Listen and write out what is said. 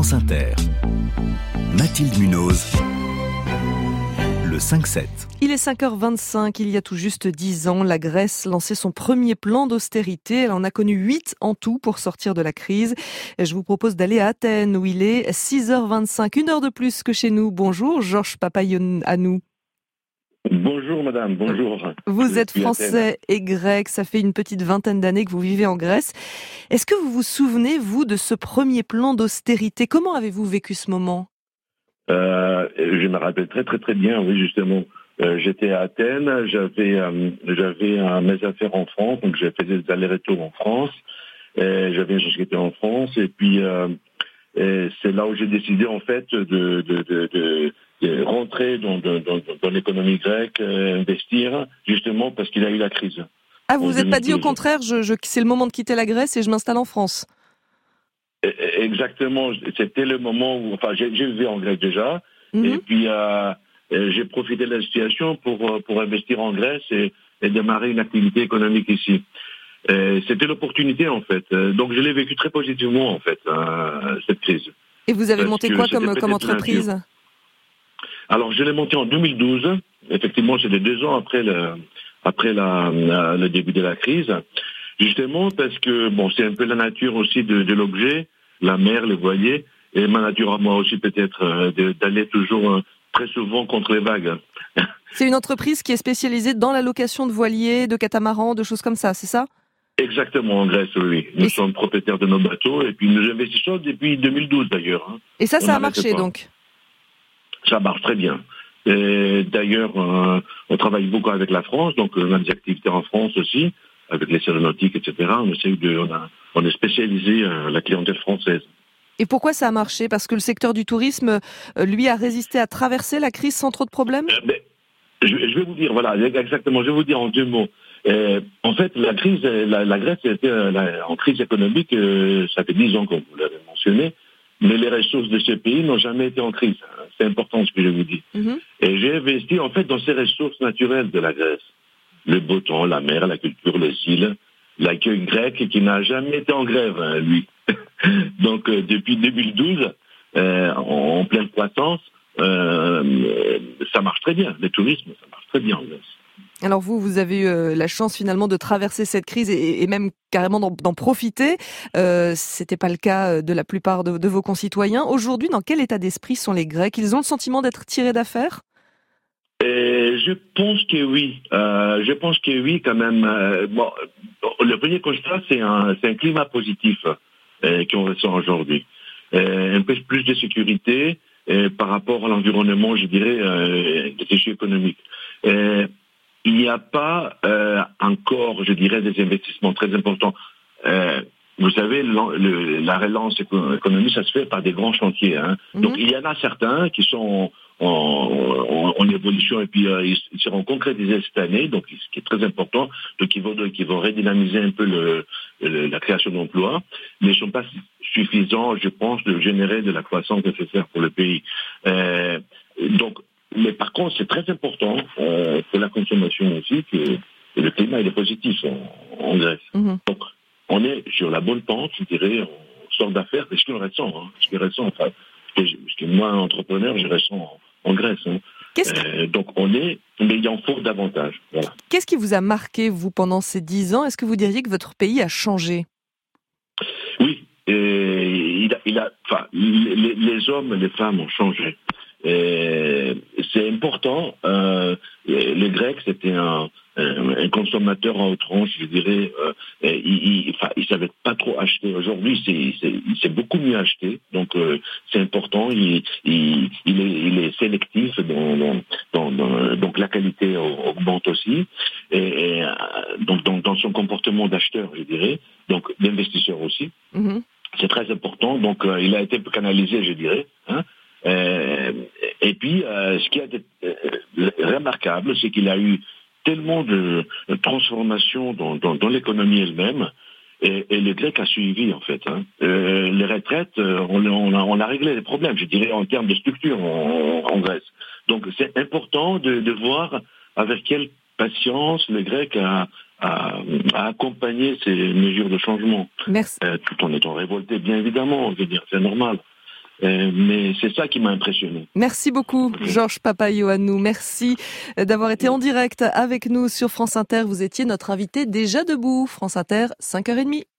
France Inter. Mathilde Munoz, le 5-7. Il est 5h25, il y a tout juste 10 ans, la Grèce lançait son premier plan d'austérité. Elle en a connu 8 en tout pour sortir de la crise. Je vous propose d'aller à Athènes où il est 6h25, une heure de plus que chez nous. Bonjour Georges Papaioannou. Bonjour madame, bonjour. Vous êtes français et grec, ça fait une petite vingtaine d'années que vous vivez en Grèce. Est-ce que vous vous souvenez, vous, de ce premier plan d'austérité ? Comment avez-vous vécu ce moment ? Je me rappelle très bien, oui, justement. J'étais à Athènes, j'avais mes affaires en France, donc j'ai fait des allers-retours en France. J'avais une société en France, et puis c'est là où j'ai décidé en fait de rentrer dans l'économie grecque, investir, justement parce qu'il y a eu la crise. Ah, vous vous êtes pas dit au contraire, c'est le moment de quitter la Grèce et je m'installe en France ? Exactement, c'était le moment où, enfin, j'ai vécu en Grèce déjà, et puis j'ai profité de la situation pour investir en Grèce et démarrer une activité économique ici. C'était l'opportunité en fait, donc je l'ai vécu très positivement en fait, cette crise. Et vous avez monté quoi comme entreprise ? Alors je l'ai monté en 2012, effectivement c'était 2 ans après le début de la crise. Justement parce que bon, c'est un peu la nature aussi de l'objet, la mer, le voilier, et ma nature à moi aussi peut-être d'aller toujours très souvent contre les vagues. C'est une entreprise qui est spécialisée dans la location de voiliers, de catamarans, de choses comme ça, c'est ça ? Exactement, en Grèce, oui. Nous sommes propriétaires de nos bateaux et puis nous investissons depuis 2012 d'ailleurs. Et ça a marché donc ? Ça marche très bien. Et d'ailleurs, on travaille beaucoup avec la France, donc on a des activités en France aussi, avec les aéronautiques, etc. On est spécialisé à la clientèle française. Et pourquoi ça a marché ? Parce que le secteur du tourisme, lui, a résisté à traverser la crise sans trop de problèmes ? Je vais vous dire, voilà, exactement, je vais vous dire en 2 mots. En fait, la crise, la Grèce était en crise économique, ça fait 10 ans, comme vous l'avez mentionné, mais les ressources de ce pays n'ont jamais été en crise. C'est important ce que je vous dis. Et j'ai investi en fait dans ces ressources naturelles de la Grèce. Le beau temps, la mer, la culture, les îles, l'accueil grec qui n'a jamais été en grève, lui. Donc depuis 2012, en pleine croissance, ça marche très bien. Le tourisme, ça marche très bien en Grèce. Alors vous avez eu la chance finalement de traverser cette crise et même carrément d'en profiter. C'était pas le cas de la plupart de vos concitoyens. Aujourd'hui, dans quel état d'esprit sont les Grecs ? Ils ont le sentiment d'être tirés d'affaire ? Je pense que oui. Je pense que oui, quand même. Bon, le premier constat, c'est un climat positif qu'on ressent aujourd'hui. Un peu plus de sécurité par rapport à l'environnement, je dirais, des défis économiques. Il n'y a pas encore, je dirais, des investissements très importants. Vous savez, la relance économique, ça se fait par des grands chantiers. Donc il y en a certains qui sont en évolution et puis ils seront concrétisés cette année, donc ce qui est très important, donc qui vont redynamiser un peu la création d'emplois, mais ils ne sont pas suffisants, je pense, de générer de la croissance nécessaire pour le pays. Mais par contre, c'est très important pour la consommation aussi que le climat il est positif en Grèce. Donc, on est sur la bonne pente, je dirais, on sort d'affaires, c'est ce que je ressens. Enfin, parce que moi, entrepreneur, je ressens en Grèce. Donc, mais il en faut davantage. Voilà. Qu'est-ce qui vous a marqué, vous, pendant ces 10 ans ? Est-ce que vous diriez que votre pays a changé ? Oui, les hommes et les femmes ont changé. C'est important. Les Grecs, c'était un consommateur à outrance, je dirais. Il savait pas trop acheter. Aujourd'hui, il sait beaucoup mieux acheter. Donc, c'est important. Il est sélectif. Donc, la qualité augmente aussi. Donc, dans son comportement d'acheteur, je dirais. Donc, d'investisseur aussi. C'est très important. Donc, il a été canalisé, je dirais. Et puis, ce qui a été remarquable, c'est qu'il a eu tellement de transformations dans l'économie elle-même, et le grec a suivi en fait. Les retraites, on a réglé les problèmes, je dirais, en termes de structure en Grèce. Donc, c'est important de voir avec quelle patience le grec a accompagné ces mesures de changement. Merci. Tout en étant révolté, bien évidemment, je veux dire, c'est normal. Mais c'est ça qui m'a impressionné. Merci beaucoup, Georges Papaioannou. Merci d'avoir été en direct avec nous sur France Inter. Vous étiez notre invité déjà debout. France Inter, 5h30.